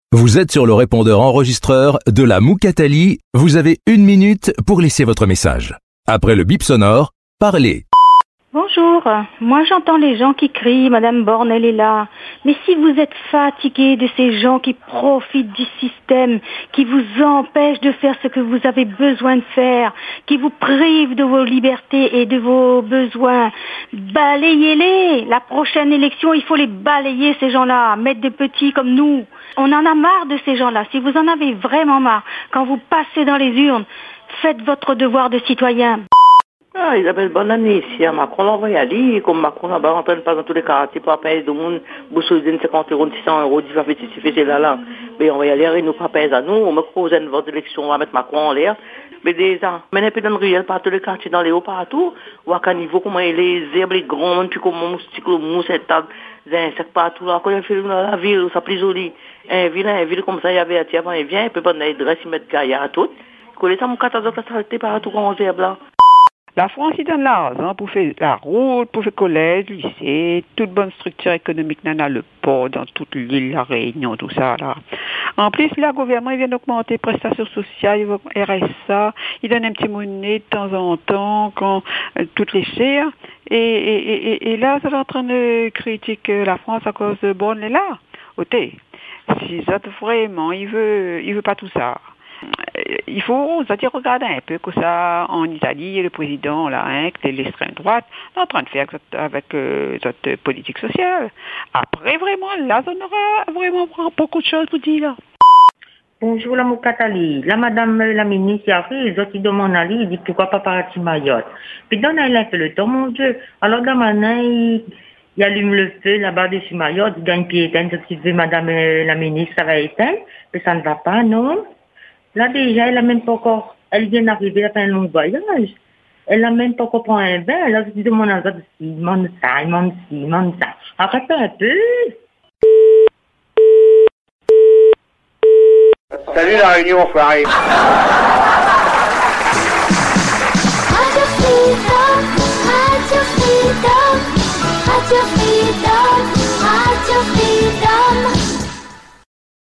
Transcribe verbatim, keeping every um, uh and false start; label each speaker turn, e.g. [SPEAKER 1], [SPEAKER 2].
[SPEAKER 1] Vous êtes sur le répondeur enregistreur de la Moukatali. Vous avez une minute pour laisser votre message. Après le bip sonore, parlez.
[SPEAKER 2] Bonjour, moi j'entends les gens qui crient, Madame Borne elle est là. Mais si vous êtes fatigué de ces gens qui profitent du système, qui vous empêchent de faire ce que vous avez besoin de faire, qui vous privent de vos libertés et de vos besoins, balayez-les. La prochaine élection, il faut les balayer ces gens-là, mettre des petits comme nous. On en a marre de ces gens-là. Si vous en avez vraiment marre, quand vous passez dans les urnes, faites votre devoir de citoyen.
[SPEAKER 3] Ah, Isabelle, bonne année ici. Macron l'envoie y aller, comme Macron là-bas, en train de passer dans tous les quartiers pour payer tout le monde, bourse de cinquante euros, six cents euros, dix fois fait, c'est fait, là, là. Mais on va y aller, nous pas payer à nous, on me propose une vote d'élection, on va mettre Macron en l'air. Mais déjà, mais un peu dans le ruelle, par tous les quartiers, dans les hauts, partout, ou à quel niveau, comment les herbes, les grands, puis comment moustique, le mousse, cette table, les insectes partout, là, quand il fait la ville, ça plus joli. Un ville, un ville comme ça, il y avait, avant, il vient, il peut pas dans les dresses, il met gaillard à tout. Coller ça, mon quatorze, ça s'arrêtait partout, quand on herbes là.
[SPEAKER 4] La France, il donne l'argent pour faire la route, pour faire collège, lycée, toute bonne structure économique, nana, le port dans toute l'île, la Réunion, tout ça, là. En plus, le gouvernement, il vient d'augmenter les prestations sociales, R S A, il donne un petit monnaie de temps en temps, quand euh, toutes les chères. Et, et, et, et là, ça est en train de critiquer la France à cause de Borne est là. Ôtez, si ça vraiment, il veut, il veut pas tout ça. Il faut, c'est-à-dire, regarder un peu que ça, en Italie, le président, là, hein, que l'extrême droite, est en train de faire avec euh, notre politique sociale. Après, vraiment, là, on aura vraiment beaucoup de choses pour dire, là.
[SPEAKER 5] Bonjour, la Moukatali. La madame, la ministre, arrive, ils ont dit mon ali, il dit pourquoi pas partir Mayotte. Puis, dans un peu le temps, mon Dieu. Alors, dans ma main, il, il allume le feu là-bas dessus Mayotte, il gagne pied éteint, ce qu'il veut, madame la ministre, ça va éteindre. Mais ça ne va pas, non? Là, déjà, elle n'a même pas encore, elle vient d'arriver, elle a fait un long voyage. Elle n'a même pas encore pris un bain. Elle a dit de mon azad, il demande ça, il demande ci, il demande ça. Arrête un peu.
[SPEAKER 6] Salut la Réunion, enfoiré.